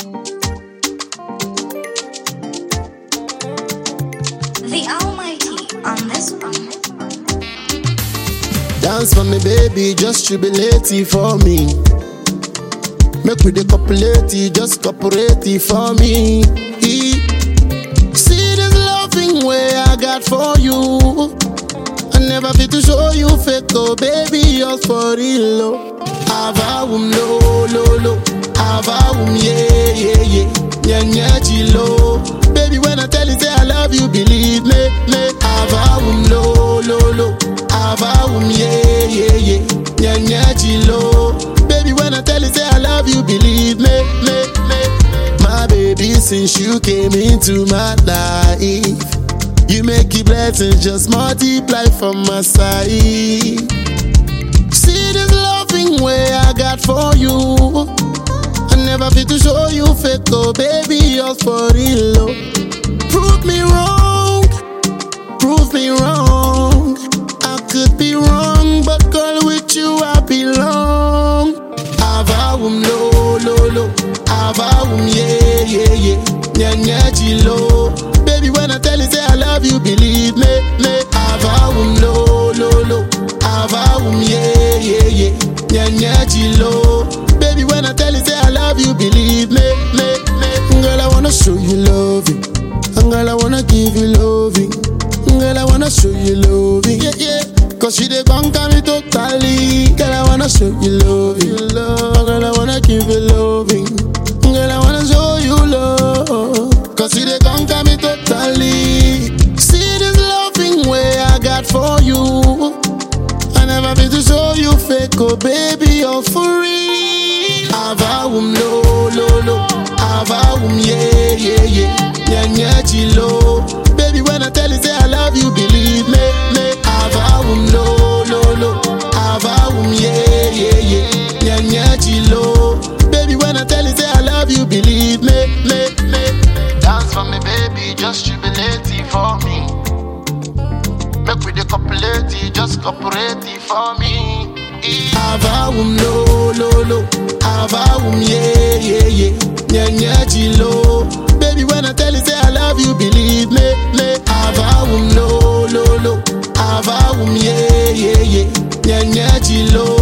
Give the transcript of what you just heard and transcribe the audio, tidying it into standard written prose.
The Almighty on this one. Dance for me, baby, just jubilate for me. Make we the copulate, just cooperate for me. See this loving way I got for you. I never fit to show you fake, oh baby, yours for real. Avawum lo lo lo, avawum yeah yeah yeah, nya nya chilo. Baby, when I tell you say I love you, believe me. Avawum lo lo lo, avawum yeah yeah yeah, nya nya chilo. Baby, when I tell you say I love you, believe me. My baby, since you came into my life, you make your blessings just multiply from my side. See this loving way I got for you. I never fit to show you fake, oh baby, yours for real. Prove me wrong, prove me wrong. I could be wrong, but girl, with you I belong. Avawum lo lo lo, avawum yeah yeah yeah, nya nya chilo. Baby, when I tell you say I love you, believe me. Avawum lo lo lo, avawum yeah yeah yeah, nya nya chilo. Baby, when I tell you say I love you, believe me. Girl, I wanna show you loving. Girl, I wanna give you loving. Girl, I wanna show you loving. Yeah yeah, cause she dey conquer me totally. Girl, I wanna show you loving. Girl, I wanna give you loving. Girl, I wanna show you love, cause she dey conquer me totally. See this loving way I got for you. I never been to show you fake, oh baby, you're for real. Avawum lo lo lo, avawum yeah yeah yeah, nya nya chilo. Baby, when I tell you say I love you, believe me. Avawum lo lo lo, avawum yeah yeah yeah, nya nya chilo. Baby, when I tell you say I love you, believe me. Dance for me, baby, just jubilate for me. Make we the copulate, just cooperate for me. Avawum lo lo lo, avawum yeah yeah yeah, nya nya chilo. Baby, when I tell you say I love you, believe me. Avawum lo lo lo, avawum yeah yeah yeah, nya nya chilo.